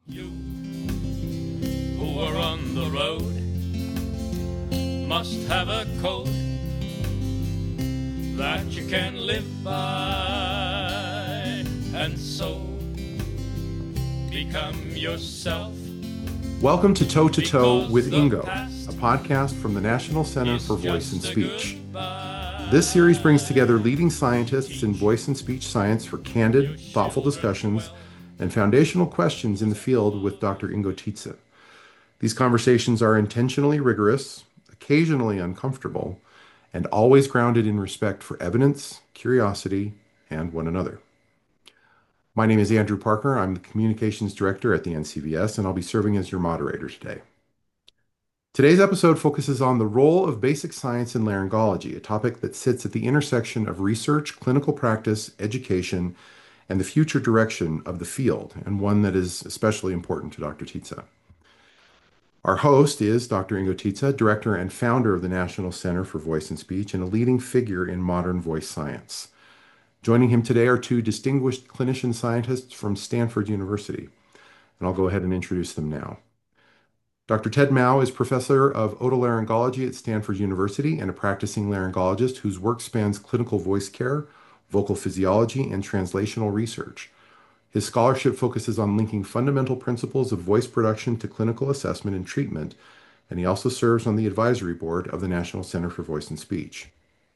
You who are on the road must have a code that you can live by, and so become yourself. Welcome to Toe to Toe with Ingo, a podcast from the National Center for Voice and Speech. This series brings together leading scientists in voice and speech science for candid, thoughtful discussions and foundational questions in the field with Dr. Ingo Tietze. These conversations are intentionally rigorous, occasionally uncomfortable, and always grounded in respect for evidence, curiosity, and one another. My name is Andrew Parker. I'm the Communications Director at the NCVS, and I'll be serving as your moderator today. Today's episode focuses on the role of basic science in laryngology, a topic that sits at the intersection of research, clinical practice, education, and the future direction of the field, and one that is especially important to Dr. Tietze. Our host is Dr. Ingo Tietze, Director and Founder of the National Center for Voice and Speech, and a leading figure in modern voice science. Joining him today are two distinguished clinician scientists from Stanford University, and I'll go ahead and introduce them now. Dr. Ted Mau is professor of otolaryngology at Stanford University and a practicing laryngologist whose work spans clinical voice care, vocal physiology, and translational research. His scholarship focuses on linking fundamental principles of voice production to clinical assessment and treatment, and he also serves on the advisory board of the National Center for Voice and Speech.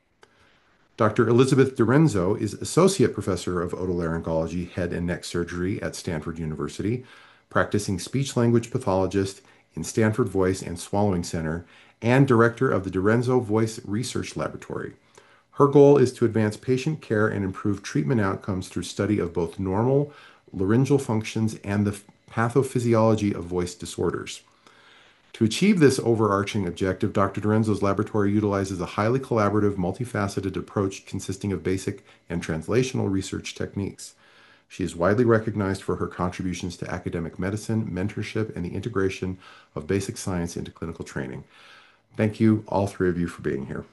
Dr. Elizabeth DiRenzo is associate professor of otolaryngology, head and neck surgery at Stanford University, practicing speech-language pathologist in Stanford Voice and Swallowing Center, and director of the DiRenzo Voice Research Laboratory. Her goal is to advance patient care and improve treatment outcomes through study of both normal laryngeal functions and the pathophysiology of voice disorders. To achieve this overarching objective, Dr. DiRenzo's laboratory utilizes a highly collaborative, multifaceted approach consisting of basic and translational research techniques. She is widely recognized for her contributions to academic medicine, mentorship, and the integration of basic science into clinical training. Thank you, all three of you, for being here.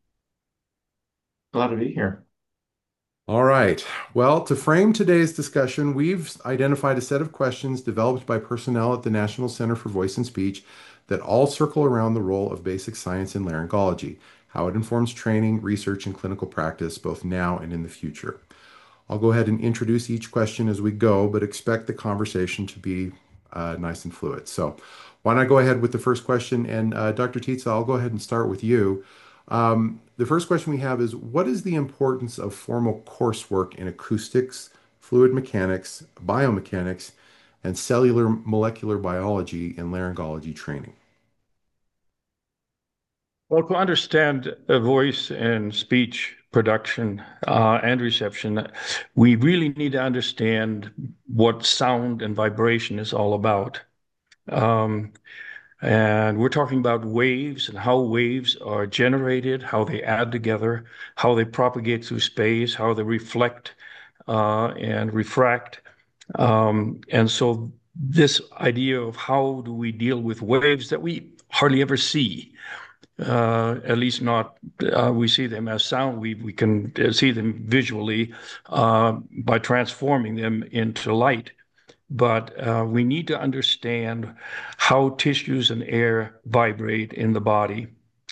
Glad to be here. All right. Well, to frame today's discussion, we've identified a set of questions developed by personnel at the National Center for Voice and Speech that all circle around the role of basic science in laryngology, how it informs training, research, and clinical practice, both now and in the future. I'll go ahead and introduce each question as we go, but expect the conversation to be nice and fluid. So why don't I go ahead with the first question? And Dr. Tietze, I'll go ahead and start with you. The first question we have is, what is the importance of formal coursework in acoustics, fluid mechanics, biomechanics, and cellular molecular biology in laryngology training? Well, to understand voice and speech production and reception, we really need to understand what sound and vibration is all about. And we're talking about waves and how waves are generated, how they add together, how they propagate through space, how they reflect and refract. And so this idea of how do we deal with waves that we hardly ever see, at least not we see them as sound. We can see them visually by transforming them into light. But we need to understand how tissues and air vibrate in the body.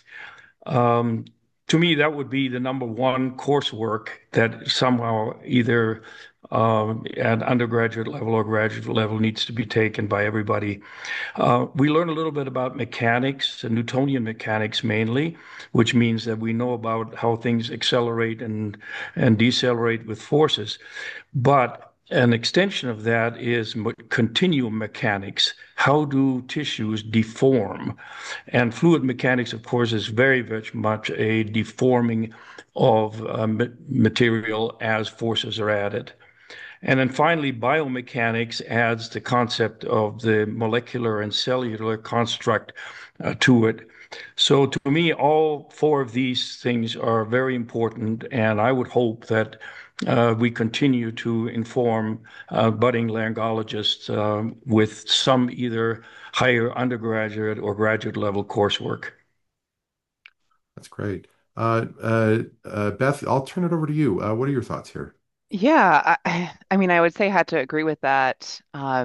To me, that would be the number one coursework that somehow either at undergraduate level or graduate level needs to be taken by everybody. We learn a little bit about mechanics, and Newtonian mechanics mainly, which means that we know about how things accelerate and decelerate with forces. But an extension of that is continuum mechanics. How do tissues deform? And fluid mechanics, of course, is very, very much a deforming of material as forces are added. And then finally, biomechanics adds the concept of the molecular and cellular construct to it. So to me, all four of these things are very important, and I would hope that we continue to inform budding laryngologists with some either higher undergraduate or graduate level coursework. That's great. Beth, I'll turn it over to you. What are your thoughts here? Yeah, I mean, I would say I had to agree with that.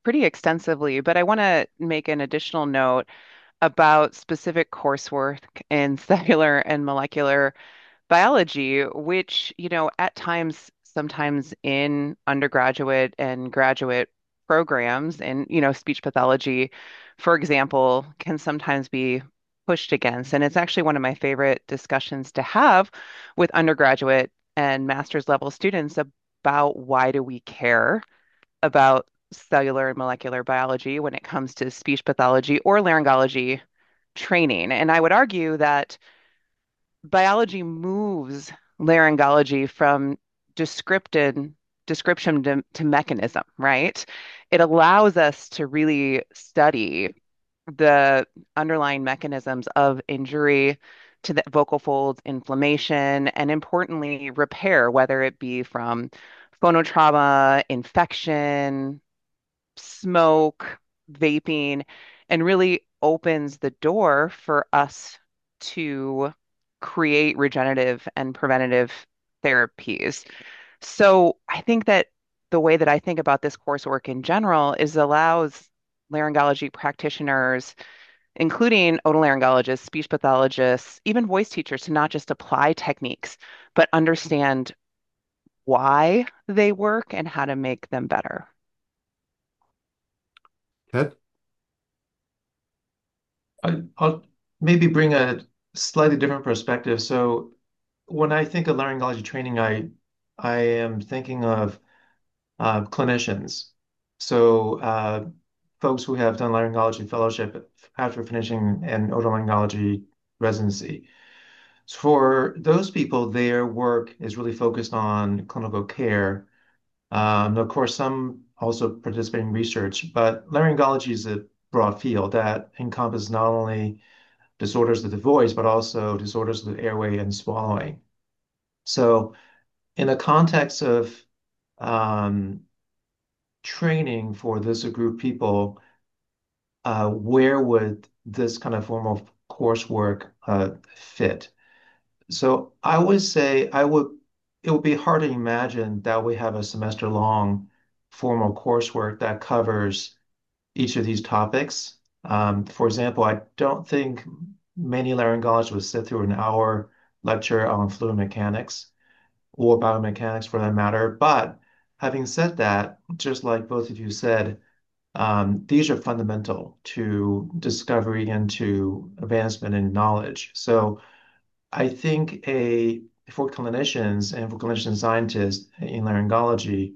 pretty extensively, but I want to make an additional note about specific coursework in cellular and molecular biology, which, at times, sometimes in undergraduate and graduate programs in, speech pathology, for example, can sometimes be pushed against. And it's actually one of my favorite discussions to have with undergraduate and master's level students about why do we care about cellular and molecular biology when it comes to speech pathology or laryngology training. And I would argue that biology moves laryngology from descripted description to mechanism, right? It allows us to really study the underlying mechanisms of injury to the vocal folds, inflammation, and importantly, repair, whether it be from phonotrauma, infection, smoke, vaping, and really opens the door for us to create regenerative and preventative therapies. So I think that the way that I think about this coursework in general is allows laryngology practitioners, including otolaryngologists, speech pathologists, even voice teachers, to not just apply techniques, but understand why they work and how to make them better. Ted? I'll maybe bring a slightly different perspective. So when I think of laryngology training, I am thinking of clinicians. So folks who have done laryngology fellowship after finishing an otolaryngology residency. For those people, their work is really focused on clinical care. Of course, some also participate in research, but laryngology is a broad field that encompasses not only disorders of the voice, but also disorders of the airway and swallowing. So, in the context of um, training for this group of people, where would this kind of formal coursework fit? So I would say it would be hard to imagine that we have a semester-long formal coursework that covers each of these topics. For example, I don't think many laryngologists would sit through an hour lecture on fluid mechanics or biomechanics for that matter. But having said that, just like both of you said, these are fundamental to discovery and to advancement in knowledge. So I think for clinicians and for clinician scientists in laryngology,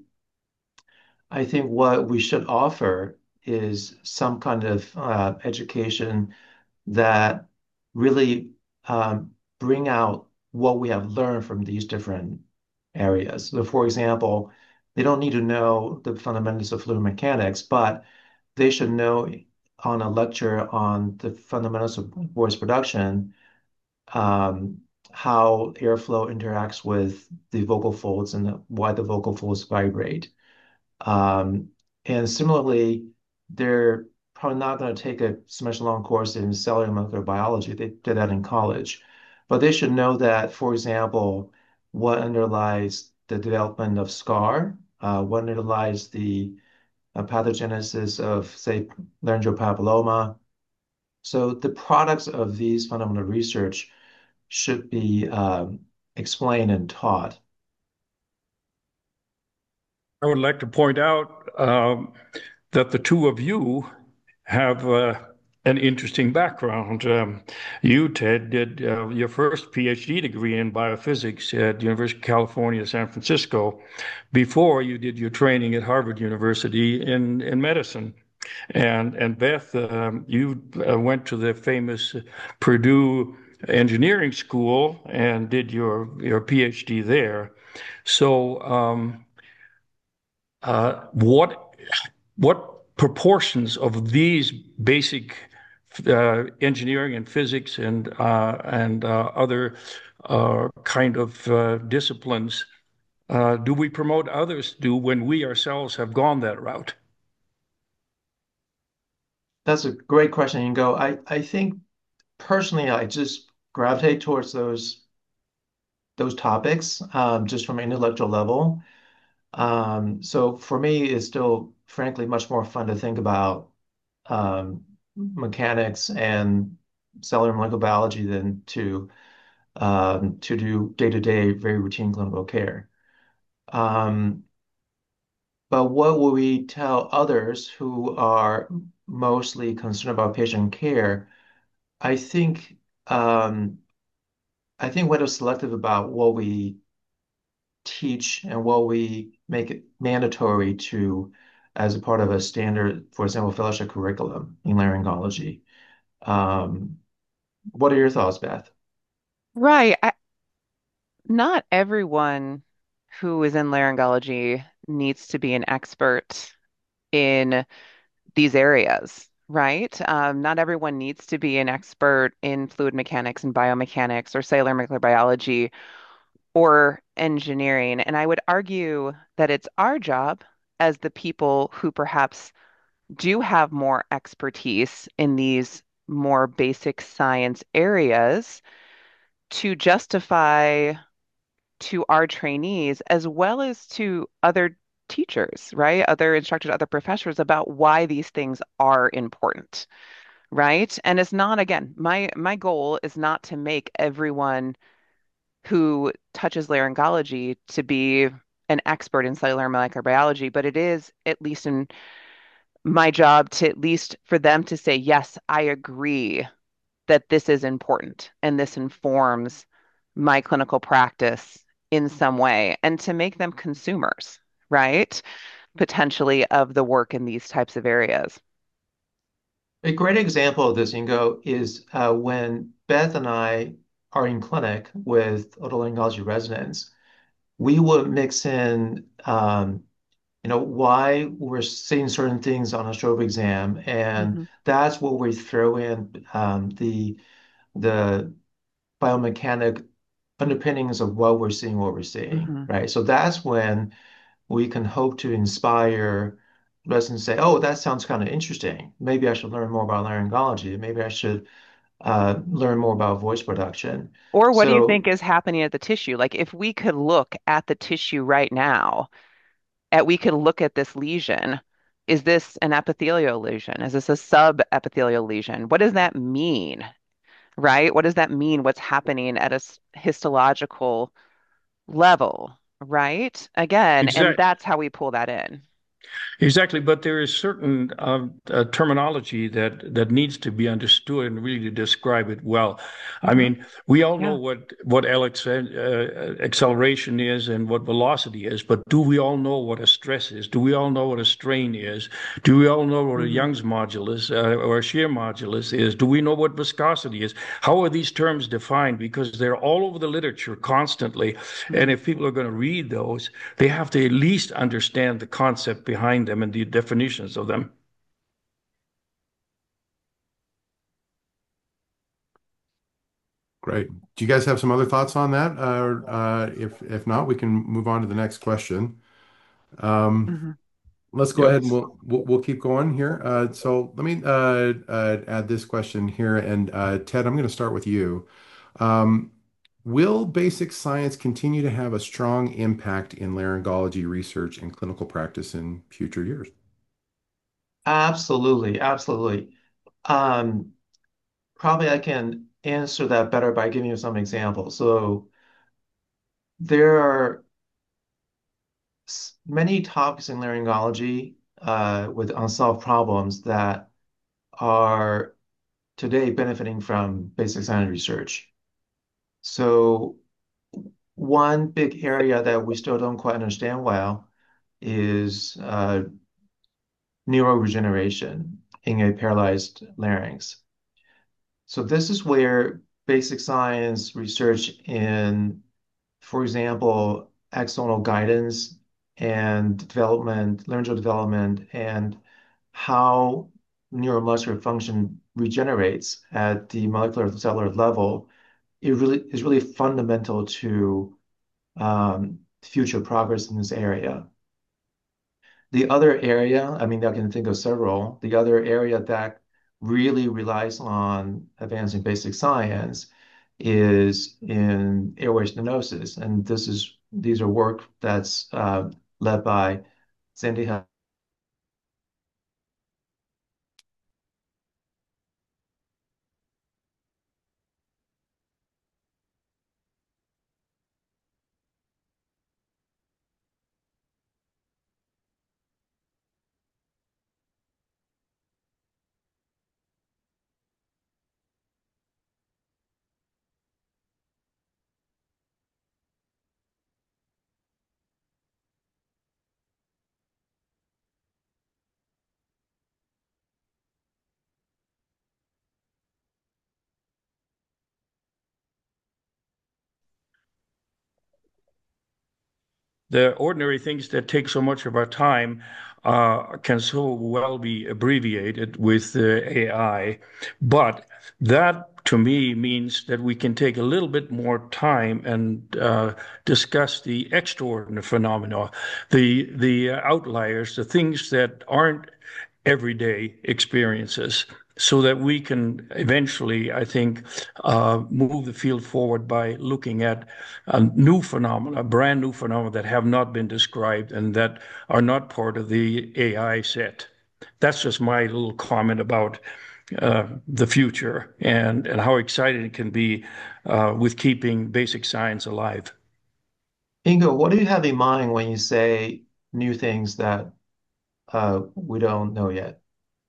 I think what we should offer is some kind of education that really bring out what we have learned from these different areas. So, for example, they don't need to know the fundamentals of fluid mechanics, but they should know on a lecture on the fundamentals of voice production, um, how airflow interacts with the vocal folds and why the vocal folds vibrate. Um, and similarly, they're probably not going to take a semester-long course in cellular and molecular biology. They did that in college. But they should know that, for example, what underlies the development of scar, what underlies the pathogenesis of, say, laryngeal papilloma. So the products of these fundamental research should be explained and taught. I would like to point out that the two of you have an interesting background. You, Ted, did your first PhD degree in biophysics at University of California, San Francisco, before you did your training at Harvard University in medicine. And Beth, you went to the famous Purdue Engineering School and did your PhD there. So, what proportions of these basic engineering and physics and other kind of disciplines do we promote others do when we ourselves have gone that route? That's a great question, Ingo. I think personally, I just gravitate towards those topics just from an intellectual level. So for me, it's still, frankly, much more fun to think about mechanics and cellular molecular biology than to do day-to-day, very routine clinical care. Um, but what will we tell others who are mostly concerned about patient care? I think um, I think we're selective about what we teach and what we make it mandatory to as a part of a standard, for example, fellowship curriculum in laryngology. Um, what are your thoughts, Beth? Right. Not everyone who is in laryngology needs to be an expert in these areas, right? Not everyone needs to be an expert in fluid mechanics and biomechanics or cellular molecular biology or engineering. And I would argue that it's our job as the people who perhaps do have more expertise in these more basic science areas to justify to our trainees as well as to other teachers, right? Other instructors, other professors about why these things are important, right? And it's not, again, my goal is not to make everyone who touches laryngology to be an expert in cellular molecular biology, but it is at least in my job to at least for them to say, yes, I agree that this is important and this informs my clinical practice in some way and to make them consumers, right? Potentially of the work in these types of areas. A great example of this, Ingo, is when Beth and I are in clinic with otolaryngology residents, we would mix in, why we're seeing certain things on a strobe exam, and Hmm. that's what we throw in the biomechanic underpinnings of what we're seeing, Hmm. right? So that's when we can hope to inspire residents to say, oh, that sounds kind of interesting. Maybe I should learn more about laryngology. Maybe I should learn more about voice production. Or what do you So think is happening at the tissue? Like if we could look at the tissue right now, we could look at this lesion. Is this an epithelial lesion? Is this a subepithelial lesion? What does that mean, right? What does that mean? What's happening at a histological level, right? Again, and Exactly. that's how we pull that in. Exactly, but there is certain terminology that needs to be understood and really to describe it well. I Hmm. mean, we all know Yeah. what acceleration is and what velocity is, but do we all know what a stress is? Do we all know what a strain is? Do we all know what a Hmm. Young's modulus or a shear modulus is? Do we know what viscosity is? How are these terms defined? Because they're all over the literature constantly, and Hmm. if people are going to read those, they have to at least understand the concept behind them and the definitions of them. Great. Do you guys have some other thoughts on that? If not, we can move on to the next question. Um, Hmm. let's go Yeah. ahead and we'll keep going here. So let me add this question here, and Ted, I'm going to start with you. Um, will basic science continue to have a strong impact in laryngology research and clinical practice in future years? absolutely, absolutely. Um, Probably I can answer that better by giving you some examples. So there are many topics in laryngology with unsolved problems that are today benefiting from basic science research. So one big area that we still don't quite understand well is neuroregeneration in a paralyzed larynx. So this is where basic science research in, for example, axonal guidance and development, laryngeal development, and how neuromuscular function regenerates at the molecular cellular level, it really is really fundamental to future progress in this area. The other area, I mean, I can think of several. The other area that really relies on advancing basic science is in airway stenosis, and these are work that's led by Cindy. The ordinary things that take so much of our time can so well be abbreviated with AI. But that to me means that we can take a little bit more time and discuss the extraordinary phenomena, the outliers, the things that aren't everyday experiences, so that we can eventually, I think, move the field forward by looking at new phenomena, brand new phenomena that have not been described and that are not part of the AI set. That's just my little comment about the future and how excited it can be with keeping basic science alive. Ingo, what do you have in mind when you say new things that we don't know yet?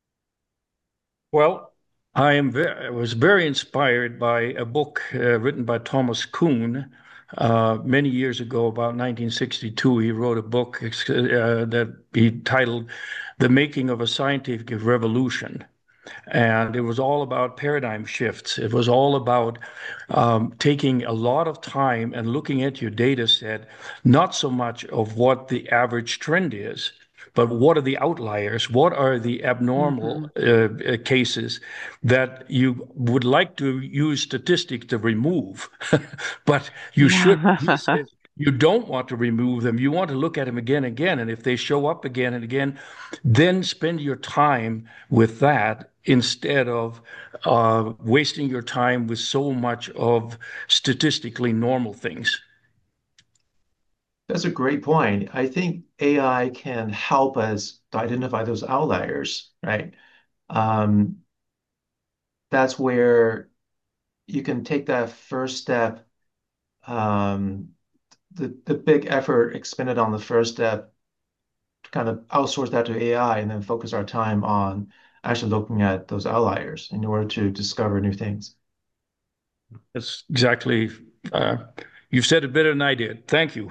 Well, I was very inspired by a book written by Thomas Kuhn many years ago, about 1962. He wrote a book that he titled "The Making of a Scientific Revolution." And it was all about paradigm shifts. It was all about taking a lot of time and looking at your data set, not so much of what the average trend is, but what are the outliers? What are the Hmm. abnormal cases that you would like to use statistics to remove, but you should. He Yeah. says you don't want to remove them. You want to look at them again and again. And if they show up again and again, then spend your time with that instead of wasting your time with so much of statistically normal things. That's a great point. I think AI can help us to identify those outliers, right? Um, that's where you can take that first step, um, the big effort expended on the first step, to kind of outsource that to AI and then focus our time on actually looking at those outliers in order to discover new things. That's exactly, uh, you've said it better than I did. Thank you.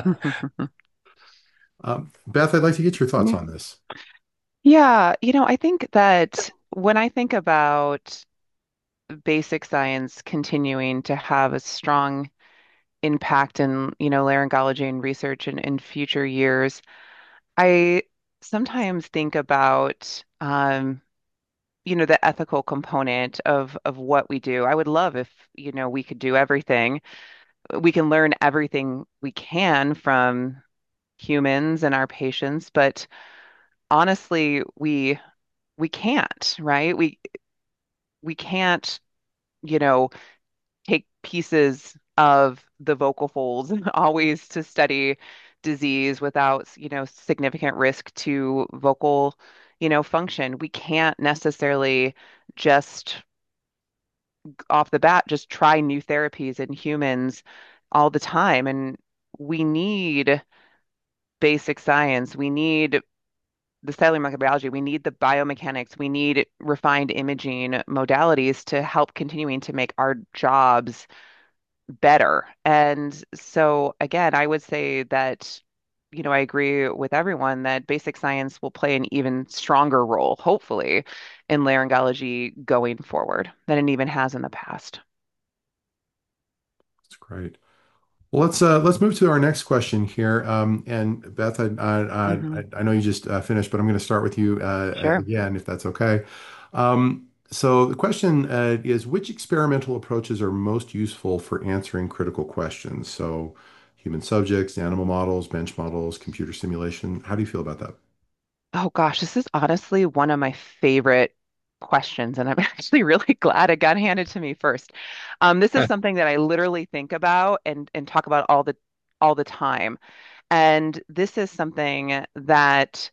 Beth, I'd like to get your thoughts Yeah. on this. Yeah, I think that when I think about basic science continuing to have a strong impact in, laryngology and research in future years, I sometimes think about, the ethical component of what we do. I would love if, we could do everything. We can learn everything we can from humans and our patients, but honestly, we can't, right? We can't, you know, take pieces of the vocal folds always to study disease without, significant risk to vocal, function. We can't necessarily just off the bat just try new therapies in humans all the time. And we need basic science. We need the cellular microbiology. We need the biomechanics. We need refined imaging modalities to help continuing to make our jobs better. And so, again, I would say that, I agree with everyone that basic science will play an even stronger role, hopefully, in laryngology going forward than it even has in the past. That's great. Well, let's move to our next question here. And Beth, Hmm. I know you just finished, but I'm going to start with you Sure. again, if that's okay. So the question is, which experimental approaches are most useful for answering critical questions? So, human subjects, animal models, bench models, computer simulation. How do you feel about that? Oh gosh, this is honestly one of my favorite questions, and I'm actually really glad it got handed to me first. This is something that I literally think about and talk about all the time. And this is something that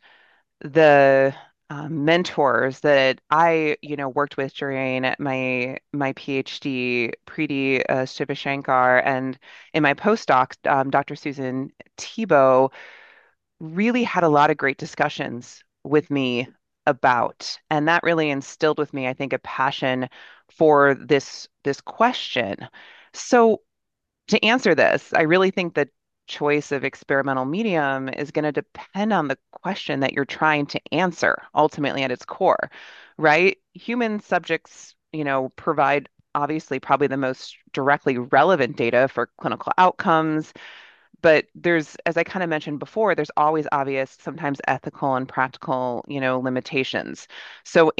the mentors that I, worked with during my PhD, Preeti Shivashankar, and in my postdoc, Dr. Susan Tebow, really had a lot of great discussions with me about, and that really instilled with me, I think, a passion for this question. So to answer this, I really think the choice of experimental medium is going to depend on the question that you're trying to answer ultimately at its core, right? Human subjects, provide obviously probably the most directly relevant data for clinical outcomes, but there's, as I kind of mentioned before, there's always obvious, sometimes ethical and practical, limitations. So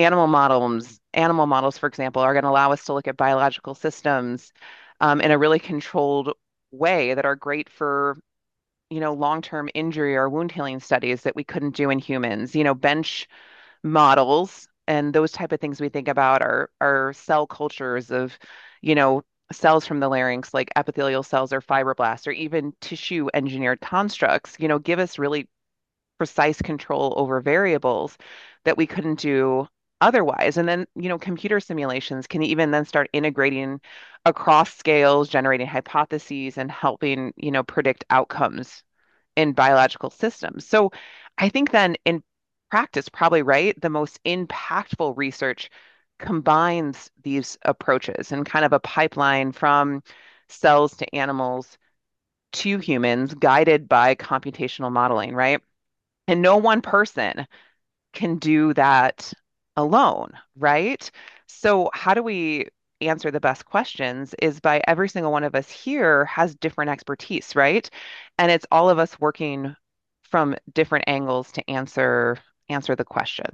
animal models, for example, are going to allow us to look at biological systems in a really controlled way that are great for, long-term injury or wound healing studies that we couldn't do in humans. Bench models and those type of things we think about are cell cultures of, you know, cells from the larynx, like epithelial cells or fibroblasts, or even tissue engineered constructs, give us really precise control over variables that we couldn't do otherwise. And then, computer simulations can even then start integrating across scales, generating hypotheses and helping, predict outcomes in biological systems. So I think then in practice, probably right, the most impactful research combines these approaches and kind of a pipeline from cells to animals to humans guided by computational modeling, right? And no one person can do that alone, right? So, how do we answer the best questions is by every single one of us here has different expertise, right? And it's all of us working from different angles to answer the question.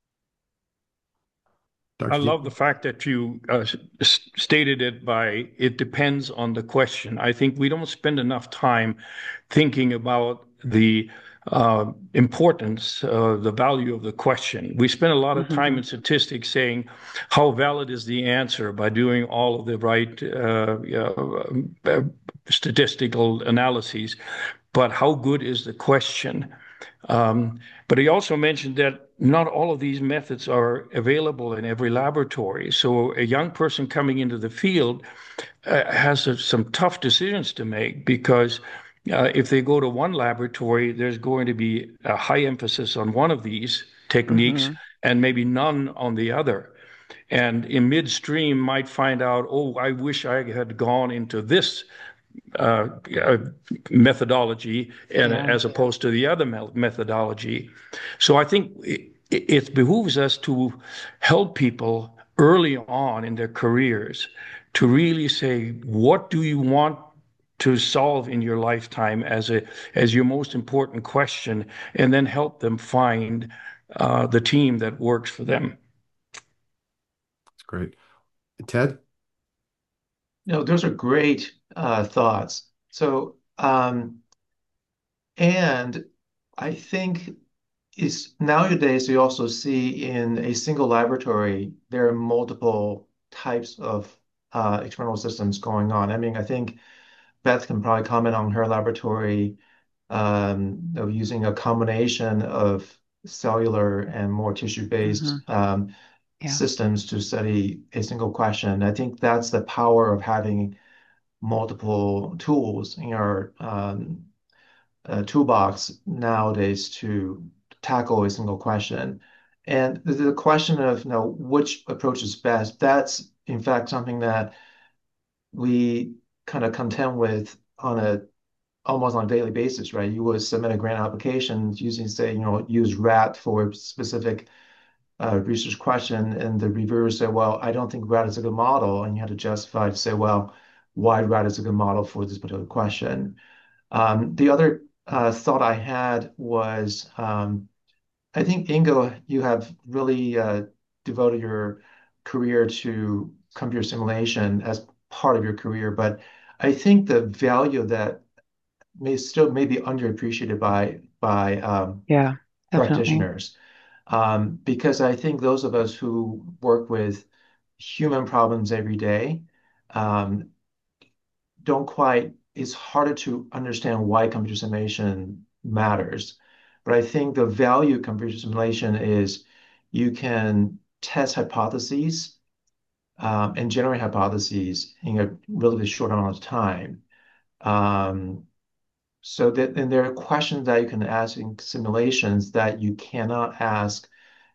I Dr. love the Deep? fact that you stated it by it depends on the question. I think we don't spend enough time thinking about the importance, the value of the question. We spend a lot of time Hmm. in statistics saying how valid is the answer by doing all of the right statistical analyses, but how good is the question? But he also mentioned that not all of these methods are available in every laboratory. So a young person coming into the field has some tough decisions to make because if they go to one laboratory, there's going to be a high emphasis on one of these techniques Hmm. and maybe none on the other. And in midstream, might find out, oh, I wish I had gone into this uh, uh, methodology and Yeah. as opposed to the other methodology. So I think it behooves us to help people early on in their careers to really say, what do you want to solve in your lifetime as your most important question, and then help them find the team that works for them. That's great. Ted? Those are great thoughts. So, and I think is nowadays you also see in a single laboratory, there are multiple types of experimental systems going on. I mean, I think Beth can probably comment on her laboratory of using a combination of cellular and more tissue-based Hmm. Yeah. systems to study a single question. I think that's the power of having multiple tools in our toolbox nowadays to tackle a single question. And the question of, which approach is best, that's in fact something that we kind of contend with on a almost on a daily basis, right? You would submit a grant application using, say, use RAT for a specific research question, and the reviewer say, well, I don't think RAT is a good model, and you have to justify to say, well, why RAT is a good model for this particular question. The other thought I had was I think, Ingo, you have really devoted your career to computer simulation as part of your career, but I think the value of that may be underappreciated by Yeah, definitely. practitioners. Because I think those of us who work with human problems every day um, don't quite it's harder to understand why computer simulation matters. But I think the value of computer simulation is you can test hypotheses and generate hypotheses in a relatively short amount of time. Um, so that, and there are questions that you can ask in simulations that you cannot ask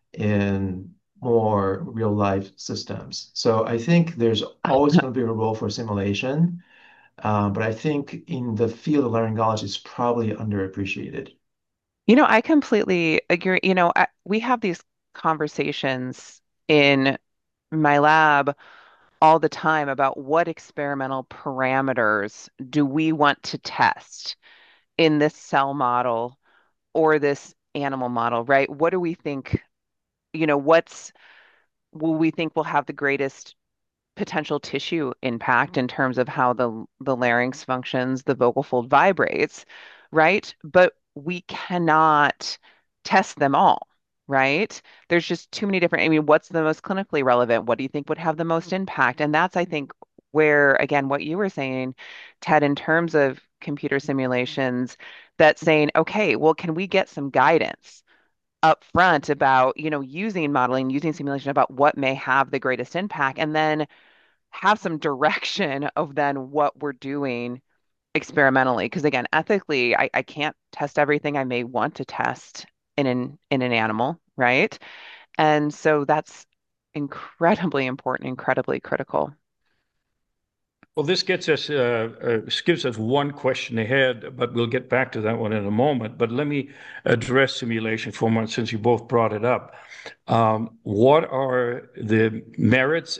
in more real life systems. So I think there's always going to be a role for simulation, but I think in the field of laryngology, it's probably underappreciated. I completely agree. We have these conversations in my lab all the time about what experimental parameters do we want to test in this cell model or this animal model, right? What do we think, what's will we think will have the greatest potential tissue impact in terms of how the larynx functions, the vocal fold vibrates, right? But we cannot test them all, right? There's just too many different, I mean, what's the most clinically relevant? What do you think would have the most impact? And that's, I think, where, again, what you were saying, Ted, in terms of computer simulations, that's saying, okay, well, can we get some guidance up front about, using modeling, using simulation about what may have the greatest impact, and then have some direction of then what we're doing experimentally. Because again, ethically, I can't test everything I may want to test in an animal, right? And so that's incredibly important, incredibly critical. Well, this gives us one question ahead, but we'll get back to that one in a moment. But let me address simulation for a moment since you both brought it up. What are the merits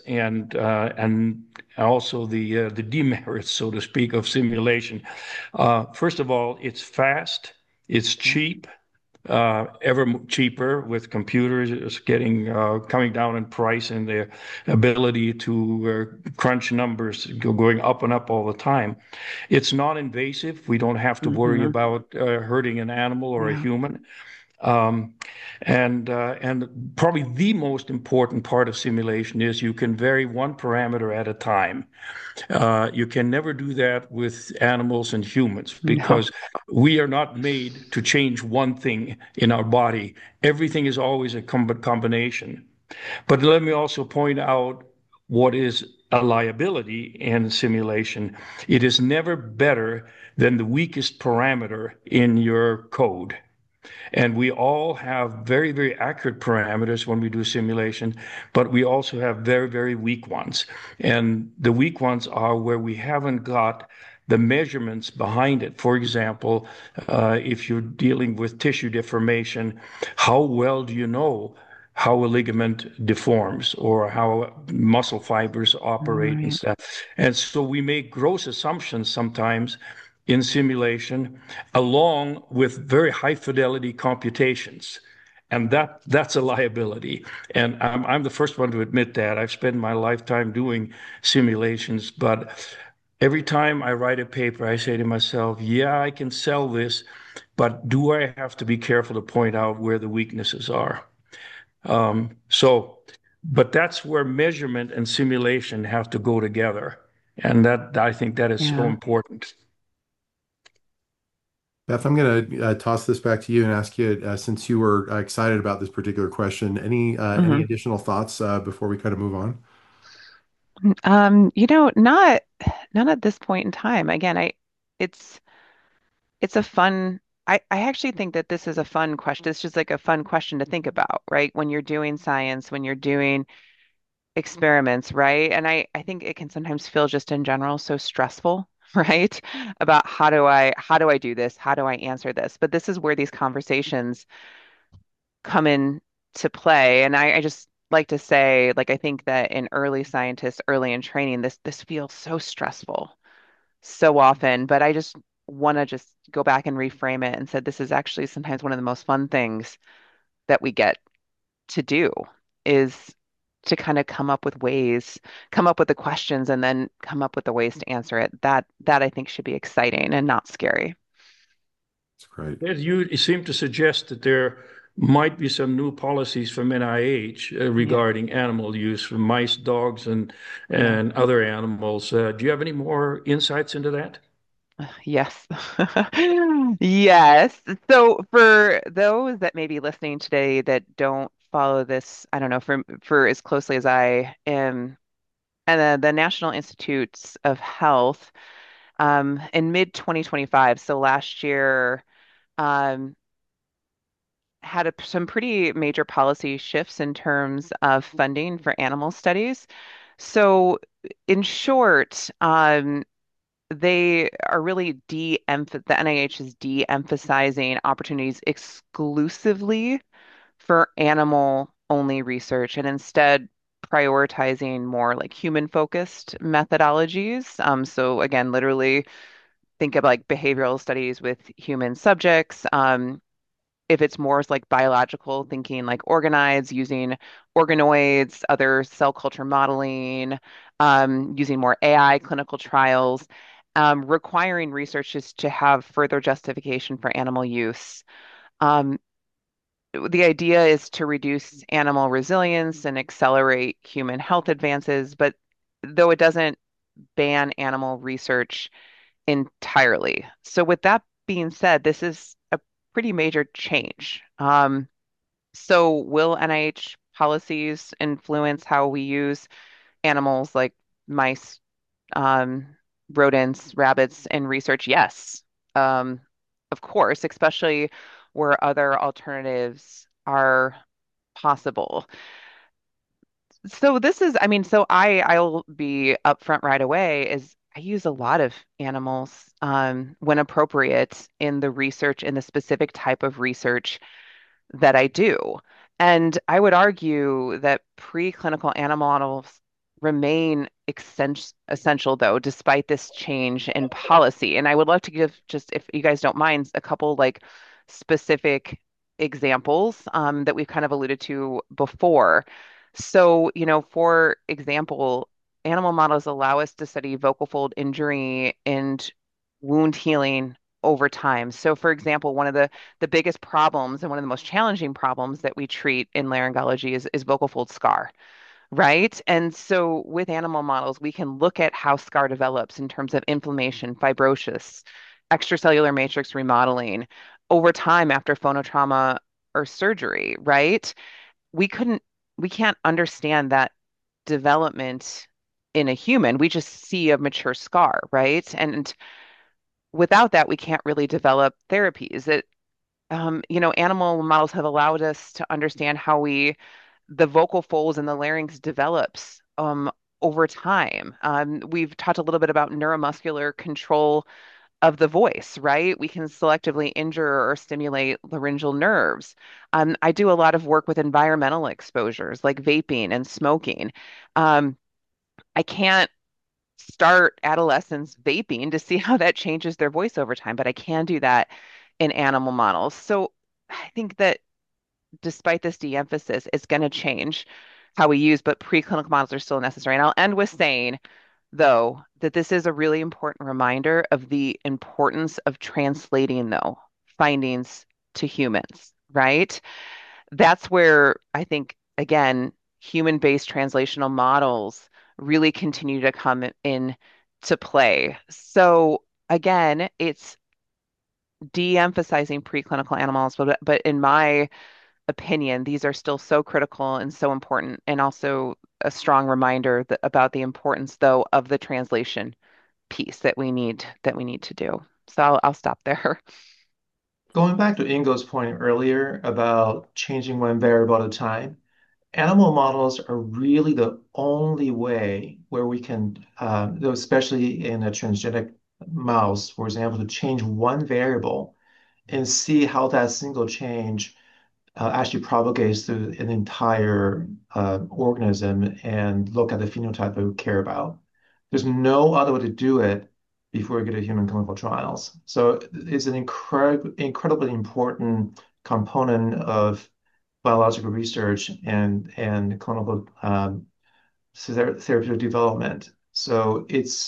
and also the demerits, so to speak, of simulation? First of all, it's fast, it's cheap, ever cheaper with computers. It's getting coming down in price, and their ability to crunch numbers going up and up all the time. It's non-invasive. We don't have to worry Hmm. about hurting an animal or a Yeah. human. Um, and probably the most important part of simulation is you can vary one parameter at a time. You can never do that with animals and humans No. because we are not made to change one thing in our body. Everything is always a combination. But let me also point out what is a liability in simulation. It is never better than the weakest parameter in your code. And we all have very, very accurate parameters when we do simulation, but we also have very, very weak ones. And the weak ones are where we haven't got the measurements behind it. For example, if you're dealing with tissue deformation, how well do you know how a ligament deforms or how muscle fibers operate and Right. stuff? And so we make gross assumptions sometimes in simulation, along with very high fidelity computations. And that's a liability. And I'm the first one to admit that. I've spent my lifetime doing simulations, but every time I write a paper, I say to myself, yeah, I can sell this, but do I have to be careful to point out where the weaknesses are? But that's where measurement and simulation have to go together. And that I think that is so Yeah. important. Beth, I'm going to toss this back to you and ask you, since you were excited about this particular question, any Hmm. additional thoughts before we kind of move on? Not at this point in time. Again, it's it's a fun I actually think that this is a fun question. It's just like a fun question to think about, right? When you're doing science, when you're doing experiments, right? And I think it can sometimes feel just in general so stressful, right? About how do I do this? How do I answer this? But this is where these conversations come in to play. And I just like to say, like, I think that in early scientists, early in training, this feels so stressful so often, but I just want to just go back and reframe it and said this is actually sometimes one of the most fun things that we get to do is to kind of come up with the questions and then come up with the ways to answer it. That I think should be exciting and not scary. That's great. You seem to suggest that there might be some new policies from NIH Yeah, regarding animal use for mice, dogs, yeah. and other animals. Do you have any more insights into that? Yes. Yes. So for those that may be listening today that don't follow this, I don't know, for as closely as I am, and the National Institutes of Health, in mid 2025, so last year, um, had some pretty major policy shifts in terms of funding for animal studies. So, in short, they are really the NIH is de-emphasizing opportunities exclusively for animal only research and instead prioritizing more like human focused methodologies. So again, literally think of like behavioral studies with human subjects. If it's more like biological thinking, like organoids, using organoids, other cell culture modeling, using more AI clinical trials, requiring researchers to have further justification for animal use. Um, the idea is to reduce animal resilience and accelerate human health advances, but though it doesn't ban animal research entirely. So, with that being said, this is a pretty major change. So, will NIH policies influence how we use animals like mice, um, rodents, rabbits in research? Yes, um, of course, especially where other alternatives are possible. So this is, I mean, so I'll be upfront right away is I use a lot of animals when appropriate in the research, in the specific type of research that I do. And I would argue that preclinical animal models remain essential, though, despite this change in policy. And I would love to give just, if you guys don't mind, a couple like specific examples that we've kind of alluded to before. So, for example, animal models allow us to study vocal fold injury and wound healing over time. So, for example, one of the biggest problems and one of the most challenging problems that we treat in laryngology is vocal fold scar, right? And so with animal models, we can look at how scar develops in terms of inflammation, fibrosis, extracellular matrix remodeling over time after phonotrauma or surgery, right? We couldn't, we can't understand that development in a human. We just see a mature scar, right? And without that, we can't really develop therapies. Animal models have allowed us to understand how the vocal folds and the larynx develops over time. We've talked a little bit about neuromuscular control of the voice, right? We can selectively injure or stimulate laryngeal nerves. I do a lot of work with environmental exposures like vaping and smoking. Um, I can't start adolescents vaping to see how that changes their voice over time, but I can do that in animal models. So I think that despite this de-emphasis, it's going to change how we use, but preclinical models are still necessary. And I'll end with saying, though, that this is a really important reminder of the importance of translating, though, findings to humans, right? That's where I think, again, human-based translational models really continue to come in to play. So again, it's de-emphasizing preclinical animals, but in my opinion, these are still so critical and so important, and also a strong reminder about the importance, though, of the translation piece that we need to do. So I'll stop there. Going back to Ingo's point earlier about changing one variable at a time, animal models are really the only way where we can, especially in a transgenic mouse, for example, to change one variable and see how that single change actually propagates through an entire organism and look at the phenotype that we care about. There's no other way to do it before we get to human clinical trials. So it's an incredibly important component of biological research and clinical therapeutic development. So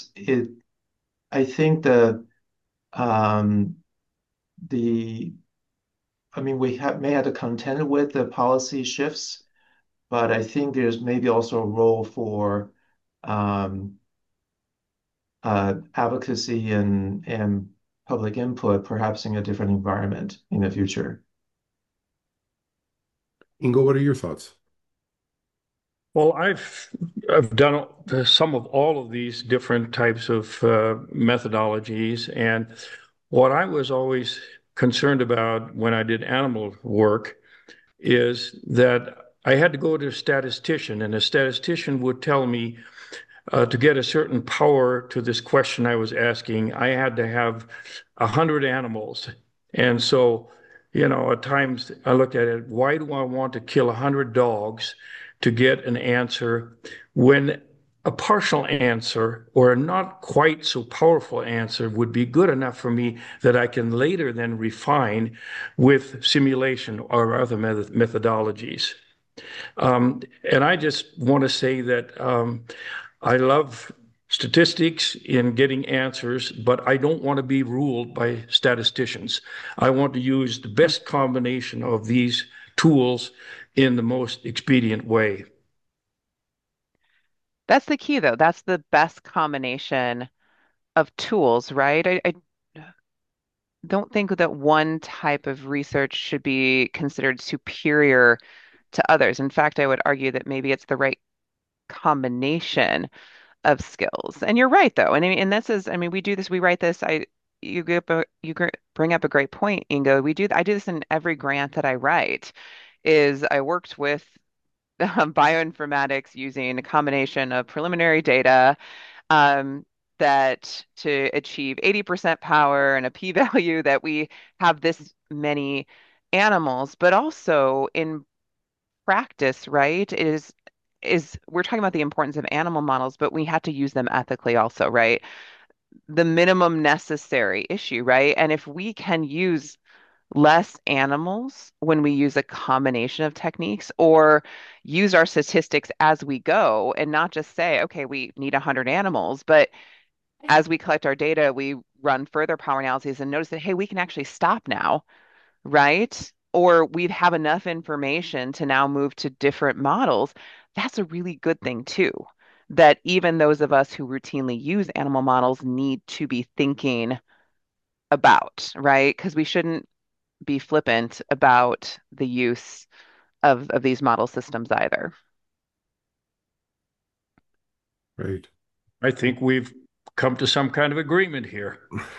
I think um, the I mean, may have to contend with the policy shifts, but I think there's maybe also a role for um, advocacy and public input, perhaps in a different environment in the future. Ingo, what are your thoughts? Well, I've done some of all of these different types of methodologies, and what I was always concerned about when I did animal work is that I had to go to a statistician, and a statistician would tell me to get a certain power to this question I was asking, I had to have 100 animals. And so, at times I looked at it, why do I want to kill 100 dogs to get an answer when a partial answer or a not quite so powerful answer would be good enough for me that I can later then refine with simulation or other methodologies. And I just want to say that I love statistics in getting answers, but I don't want to be ruled by statisticians. I want to use the best combination of these tools in the most expedient way. That's the key, though. That's the best combination of tools, right? I don't think that one type of research should be considered superior to others. In fact, I would argue that maybe it's the right combination of skills. And you're right, though. And I mean, and this is, I mean, we do this, we write this. Bring up a great point, Ingo. I do this in every grant that I write. Is I worked with bioinformatics using a combination of preliminary data um, that to achieve 80% power and a p-value that we have this many animals, but also in practice, right, is we're talking about the importance of animal models, but we have to use them ethically also, right? The minimum necessary issue, right? And if we can use less animals when we use a combination of techniques or use our statistics as we go and not just say, okay, we need 100 animals, but as we collect our data, we run further power analyses and notice that, hey, we can actually stop now, right? Or we'd have enough information to now move to different models. That's a really good thing too. That even those of us who routinely use animal models need to be thinking about, right? Because we shouldn't be flippant about the use of these model systems either. Right. I think we've come to some kind of agreement here.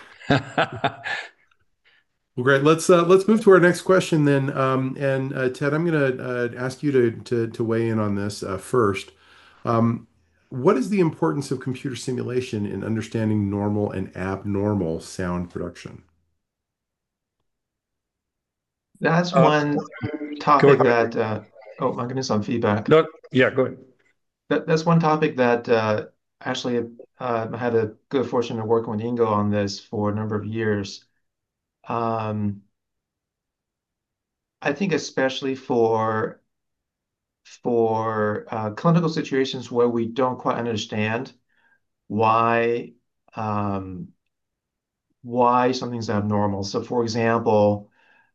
Well, great. Let's move to our next question then. And Ted, I'm going to ask you to weigh in on this first. Um, what is the importance of computer simulation in understanding normal and abnormal sound production? That's Uh, one Go topic ahead. that, oh, I'm getting some feedback. No, yeah, go ahead. That's one topic that actually I had a good fortune of working with Ingo on this for a number of years. Um, I think especially for clinical situations where we don't quite understand why um, why something's abnormal. So, for example,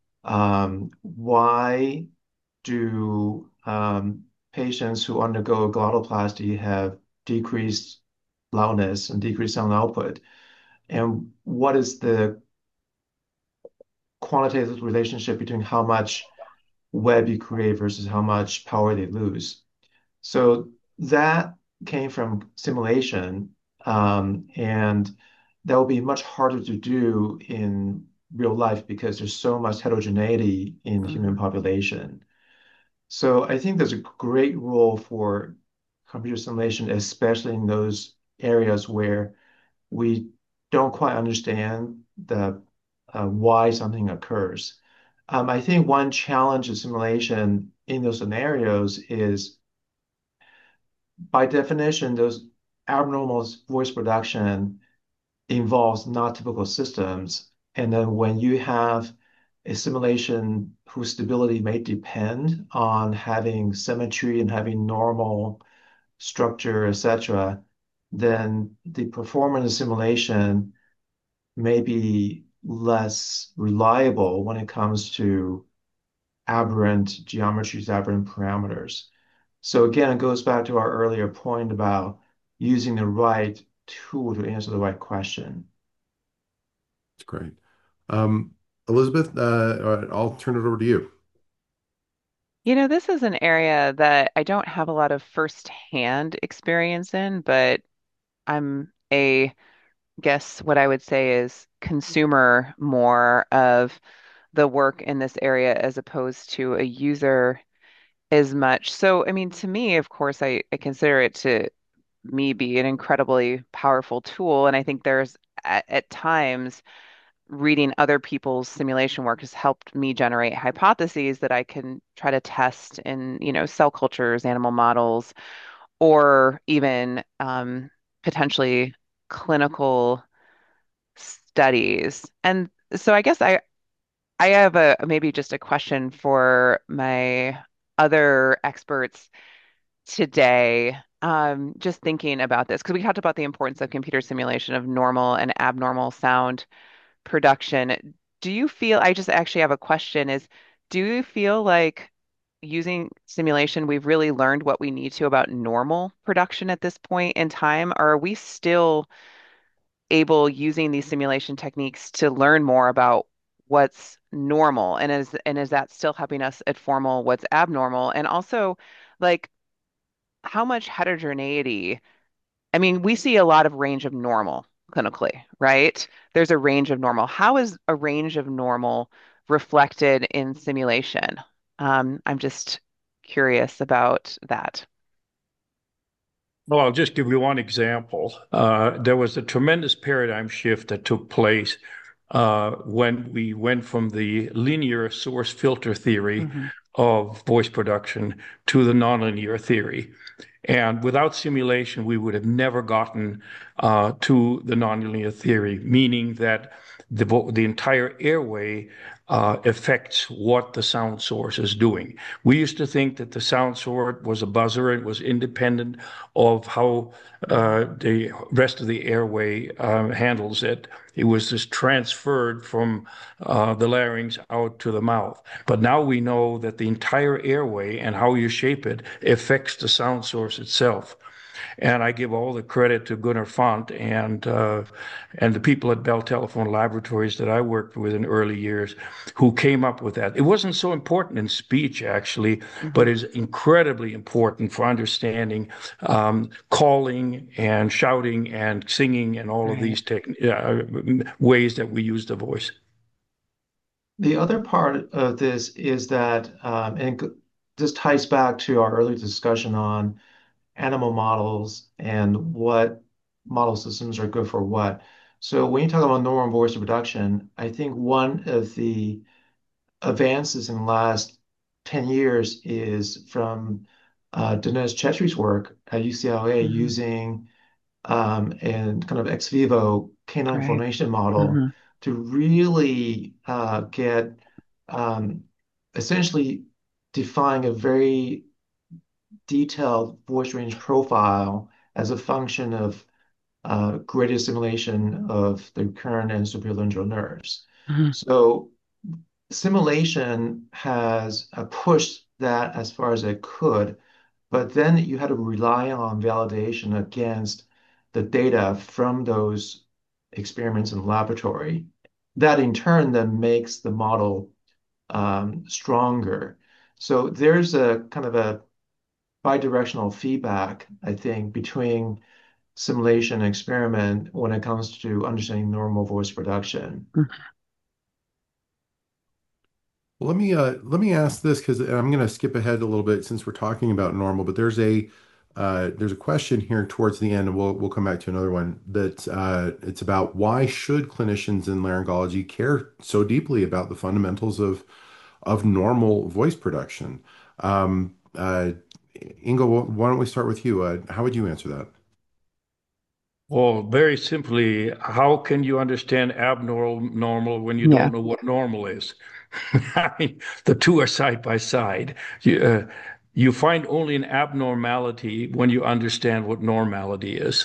why do patients who undergo glottoplasty have decreased loudness and decreased sound output? And what is the quantitative relationship between how much web you create versus how much power they lose? So that came from simulation, and that will be much harder to do in real life because there's so much heterogeneity in the human Mhm. population. So I think there's a great role for computer simulation, especially in those areas where we don't quite understand the why something occurs. I think one challenge of simulation in those scenarios is, by definition, those abnormal voice production involves not typical systems. And then when you have a simulation whose stability may depend on having symmetry and having normal structure, etc., then the performance of simulation may be less reliable when it comes to aberrant geometries, aberrant parameters. So again, it goes back to our earlier point about using the right tool to answer the right question. That's great. Um, Elizabeth, I'll turn it over to you. This is an area that I don't have a lot of firsthand experience in, but I'm a guess what I would say is consumer more of the work in this area as opposed to a user as much. So, I mean, to me, of course, I consider it to me be an incredibly powerful tool. And I think there's at times reading other people's simulation work has helped me generate hypotheses that I can try to test in, cell cultures, animal models, or even potentially clinical studies. And so I guess I have a maybe just a question for my other experts today. Just thinking about this, because we talked about the importance of computer simulation of normal and abnormal sound production. Do you feel, I just actually have a question is, do you feel like using simulation, we've really learned what we need to about normal production at this point in time? Or are we still able using these simulation techniques to learn more about what's normal? And is that still helping us at formal what's abnormal? And also, like, how much heterogeneity? I mean, we see a lot of range of normal clinically, right? There's a range of normal. How is a range of normal reflected in simulation? I'm just curious about that. Well, I'll just give you one example. There was a tremendous paradigm shift that took place when we went from the linear source filter theory Hmm. of voice production to the nonlinear theory. And without simulation, we would have never gotten to the nonlinear theory, meaning that the entire airway affects what the sound source is doing. We used to think that the sound source was a buzzer and was independent of how the rest of the airway handles it. It was just transferred from the larynx out to the mouth. But now we know that the entire airway and how you shape it affects the sound source itself. And I give all the credit to Gunnar Font and the people at Bell Telephone Laboratories that I worked with in early years who came up with that. It wasn't so important in speech, actually, but Hmm. it's incredibly important for understanding calling and shouting and singing and all of Right. these ways that we use the voice. The other part of this is that, this ties back to our earlier discussion on animal models and what model systems are good for what. So when you talk about normal voice reproduction, I think one of the advances in the last 10 years is from Dinesh Chetri's work at UCLA Hmm. using and kind of ex vivo canine Right. formation model Hmm. to really get um, essentially define a very detailed voice range profile as a function of graded stimulation of the recurrent and supralaryngeal nerves. Hmm. So simulation has pushed that as far as it could, but then you had to rely on validation against the data from those experiments in the laboratory. That in turn then makes the model stronger. So there's a kind of a bidirectional feedback, I think, between simulation and experiment when it comes to understanding normal voice production. Well, let me ask this because I'm going to skip ahead a little bit since we're talking about normal, but there's a question here towards the end, and we'll come back to another one that it's about why should clinicians in laryngology care so deeply about the fundamentals of normal voice production? Ingo, why don't we start with you? How would you answer that? Well, very simply, how can you understand abnormal normal when you Yeah. don't know what normal is? I mean, the two are side by side. You find only an abnormality when you understand what normality is.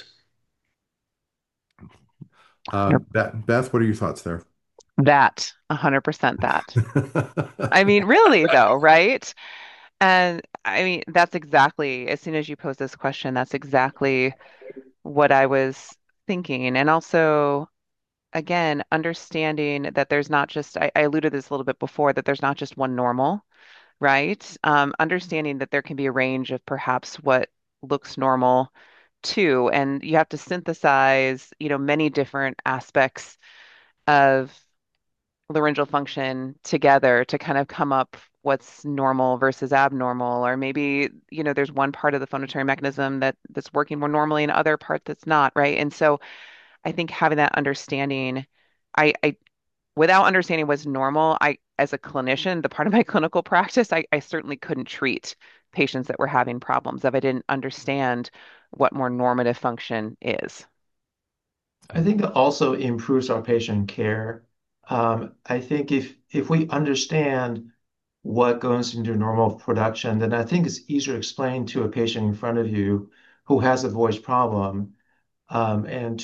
Yep. Beth, what are your thoughts there? That, 100% that. I mean, really though, right? And I mean, that's exactly, as soon as you pose this question, that's exactly what I was thinking. And also, again, understanding that there's not just, I alluded to this a little bit before, that there's not just one normal, right? Understanding that there can be a range of perhaps what looks normal too, and you have to synthesize, many different aspects of laryngeal function together to kind of come up what's normal versus abnormal, or maybe, there's one part of the phonatory mechanism that's working more normally and other part that's not, right? And so I think having that understanding, I without understanding what's normal, as a clinician, the part of my clinical practice, I certainly couldn't treat patients that were having problems if I didn't understand what more normative function is. I think it also improves our patient care. I think if we understand what goes into normal production, then I think it's easier to explain to a patient in front of you who has a voice problem, and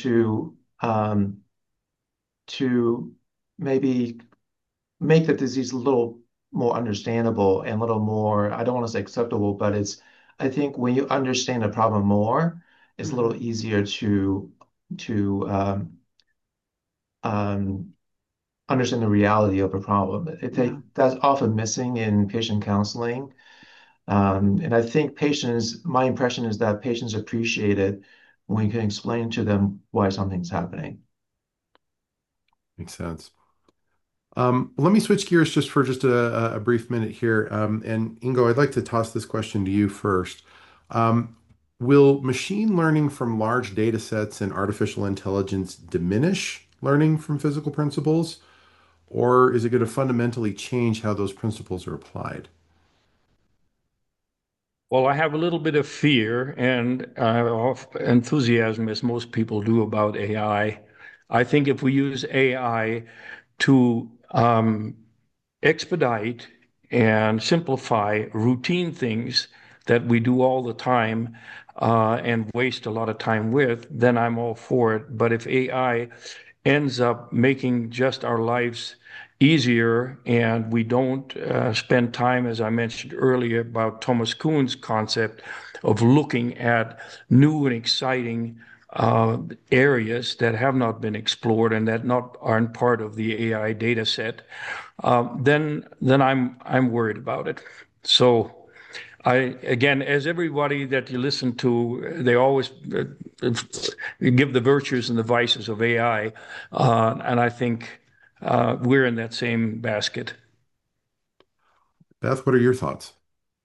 to maybe make the disease a little more understandable and a little more, I don't want to say acceptable, but I think when you understand the problem more, it's a little Mhm. easier to um, understand the reality of a problem. Yeah. That's often missing in patient counseling. And I think my impression is that patients appreciate it when you can explain to them why something's happening. Makes sense. Let me switch gears just for a brief minute here. And Ingo, I'd like to toss this question to you first. Um, will machine learning from large data sets and artificial intelligence diminish learning from physical principles, or is it going to fundamentally change how those principles are applied? Well, I have a little bit of fear and of enthusiasm, as most people do, about AI. I think if we use AI to expedite and simplify routine things that we do all the time and waste a lot of time with, then I'm all for it. But if AI ends up making just our lives easier and we don't spend time, as I mentioned earlier, about Thomas Kuhn's concept of looking at new and exciting uh, areas that have not been explored and that not aren't part of the AI data set, then I'm worried about it. So I again, as everybody that you listen to, they always give the virtues and the vices of AI, and I think we're in that same basket. Beth, what are your thoughts?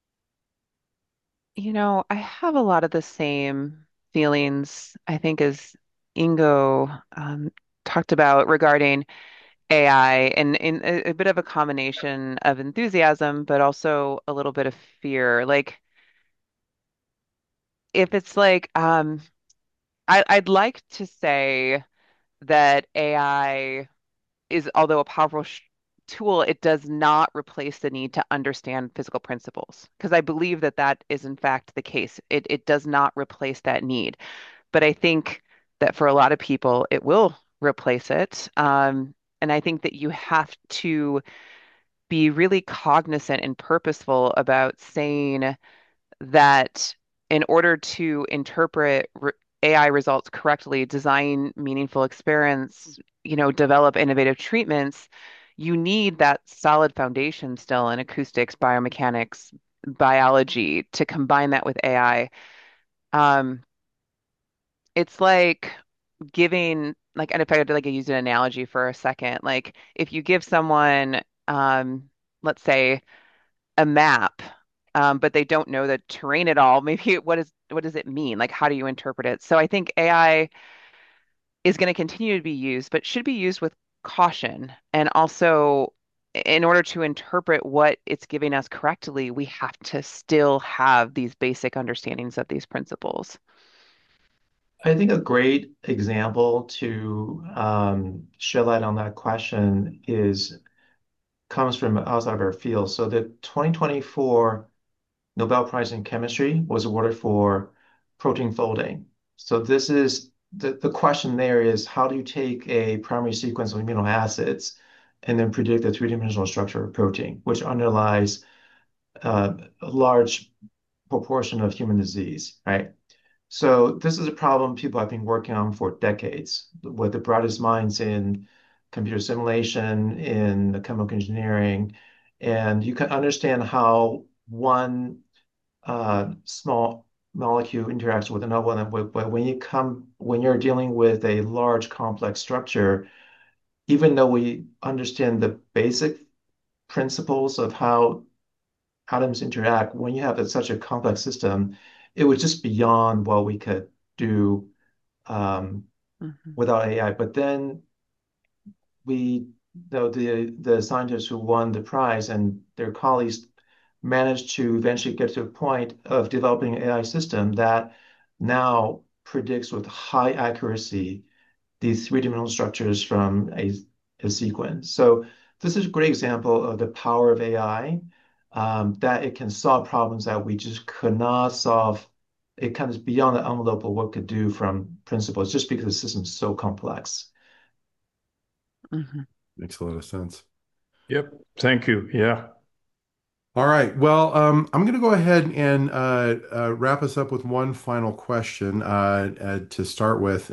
I have a lot of the same feelings, I think, as Ingo talked about regarding AI, and in a bit of a combination of enthusiasm, but also a little bit of fear. Like, if it's like, I'd like to say that AI is, although a powerful tool, it does not replace the need to understand physical principles, because I believe that that is in fact the case. It does not replace that need, but I think that for a lot of people, it will replace it. And I think that you have to be really cognizant and purposeful about saying that in order to interpret AI results correctly, design meaningful experience, develop innovative treatments, you need that solid foundation still in acoustics, biomechanics, biology to combine that with AI. Um, it's like giving, like, and if I had to like use an analogy for a second, like if you give someone, let's say, a map, but they don't know the terrain at all. Maybe what does it mean? Like, how do you interpret it? So I think AI is going to continue to be used, but should be used with caution. And also, in order to interpret what it's giving us correctly, we have to still have these basic understandings of these principles. I think a great example to shed light on that question is comes from outside of our field. So the 2024 Nobel Prize in Chemistry was awarded for protein folding. So this is the question there is how do you take a primary sequence of amino acids and then predict the three-dimensional structure of protein, which underlies a large proportion of human disease, right? So this is a problem people have been working on for decades with the brightest minds in computer simulation, in chemical engineering, and you can understand how one small molecule interacts with another one. But when you're dealing with a large complex structure, even though we understand the basic principles of how atoms interact, when you have such a complex system, it was just beyond what we could do um, Hmm. without AI. But then we, though the scientists who won the prize and their colleagues managed to eventually get to a point of developing an AI system that now predicts with high accuracy these three-dimensional structures from a sequence. So this is a great example of the power of AI, that it can solve problems that we just could not solve. It kind of beyond the envelope of what it could do from principles, just because the system is so complex. Hmm. Makes a lot of sense. Yep. Thank you. Yeah. All right. Well, I'm going to go ahead and wrap us up with one final question to start with,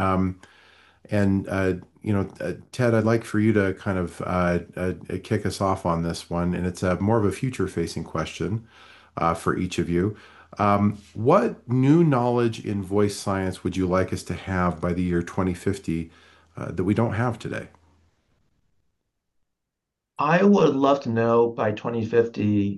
and Ted, I'd like for you to kind of kick us off on this one, and it's more of a future-facing question for each of you. What new knowledge in voice science would you like us to have by the year 2050 that we don't have today? I would love to know by 2050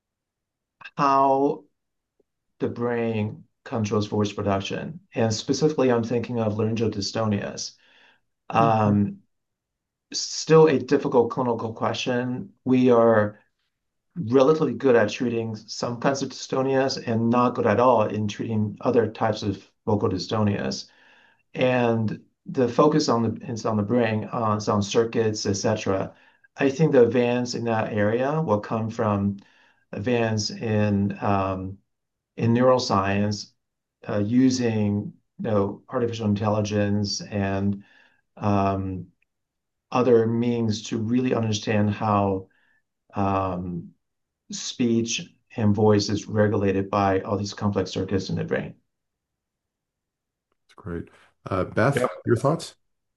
how the brain controls voice production. And specifically, I'm thinking of laryngeal dystonias. Hmm. Um, Still a difficult clinical question. We are relatively good at treating some kinds of dystonias and not good at all in treating other types of vocal dystonias. And the focus on the brain, it's on circuits, etc. I think the advance in that area will come from advance in neuroscience, using artificial intelligence and um, other means to really understand how um, speech and voice is regulated by all these complex circuits in the brain. That's great. Beth, Yep. your thoughts?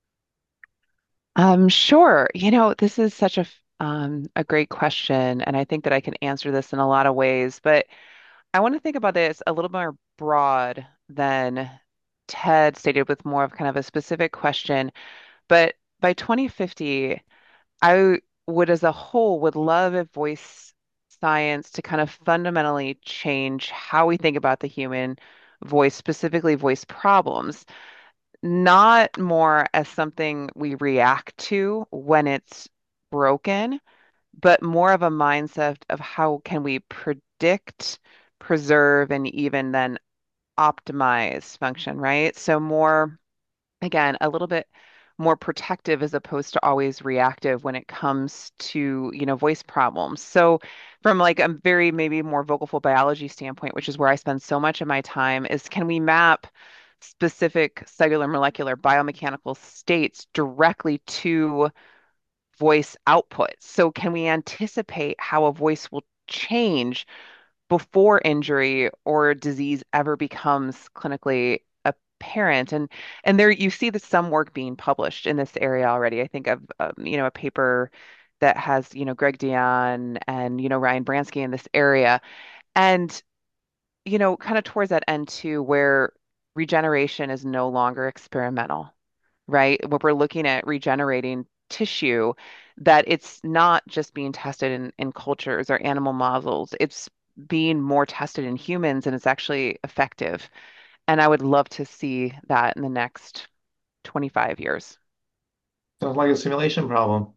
Sure. This is such a great question, and I think that I can answer this in a lot of ways, but I want to think about this a little more broad than Ted stated with more of kind of a specific question. But by 2050, I would, as a whole, would love if voice science to kind of fundamentally change how we think about the human voice, specifically voice problems, not more as something we react to when it's broken, but more of a mindset of how can we predict, preserve, and even then optimize function, right? So more, again, a little bit more protective as opposed to always reactive when it comes to, voice problems. So from like a very maybe more vocal fold biology standpoint, which is where I spend so much of my time, is can we map specific cellular molecular biomechanical states directly to voice output? So can we anticipate how a voice will change before injury or disease ever becomes clinically apparent? And there you see some work being published in this area already. I think of a paper that has Greg Dion and Ryan Bransky in this area, and kind of towards that end too, where regeneration is no longer experimental, right? When we're looking at regenerating tissue, that it's not just being tested in cultures or animal models, it's being more tested in humans and it's actually effective. And I would love to see that in the next 25 years. Sounds like a simulation problem.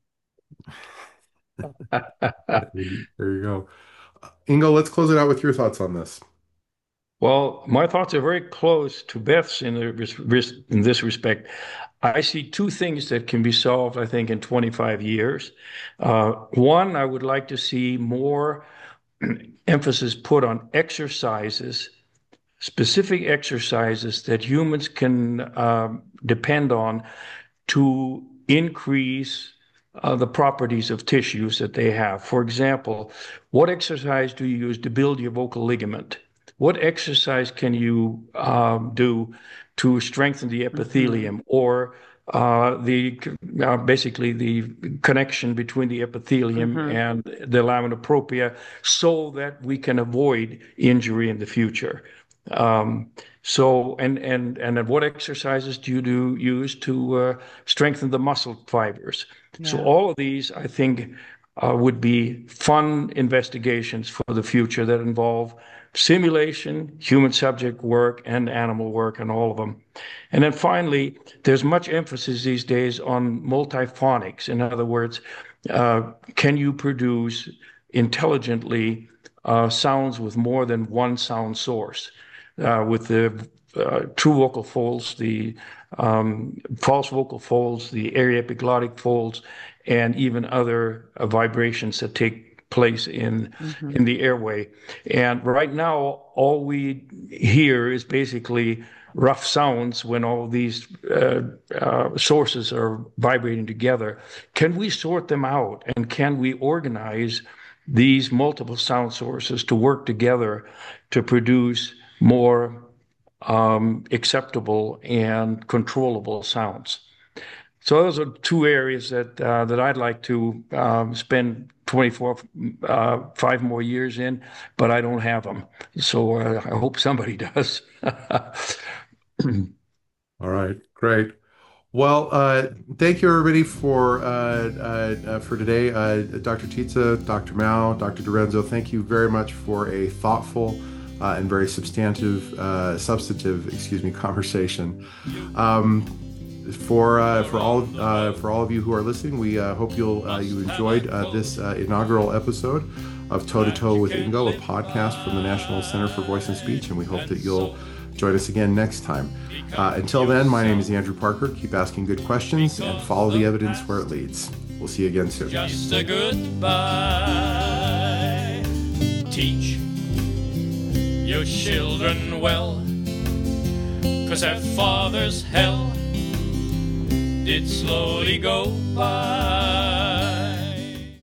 There you go. Ingo, let's close it out with your thoughts on this. Well, my thoughts are very close to Beth's in this respect. I see two things that can be solved, I think, in 25 years. One, I would like to see more emphasis put on exercises, specific exercises that humans can depend on to increase the properties of tissues that they have. For example, what exercise do you use to build your vocal ligament? what exercise can you do to strengthen the epithelium, or basically the connection between the epithelium and the lamina propria, so that we can avoid injury in the future. And what exercises do you use to strengthen the muscle fibers? Yeah. So all of these, I think, would be fun investigations for the future that involve simulation, human subject work, and animal work, and all of them. And then finally, there's much emphasis these days on multiphonics. In other words, can you produce intelligently sounds with more than one sound source? With the true vocal folds, the false vocal folds, the aryepiglottic folds, and even other vibrations that take place in the airway. And right now, all we hear is basically rough sounds when all these sources are vibrating together. Can we sort them out, and can we organize these multiple sound sources to work together to produce more acceptable and controllable sounds? So those are two areas that I'd like to spend 5 more years in, but I don't have them. So I hope somebody does. All right, great. Well, thank you everybody for today. Dr. Titze, Dr. Mao, Dr. Dorenzo, thank you very much for a thoughtful and very substantive conversation. For all of you who are listening, we hope you enjoyed this inaugural episode of Toe to Toe with Ingo, a podcast from the National Center for Voice and Speech, and we hope that you'll join us again next time. Until then, my name is Andrew Parker. Keep asking good questions and follow the evidence where it leads. We'll see you again soon. Just a goodbye. Teach your children well, 'cause their father's hell did slowly go by.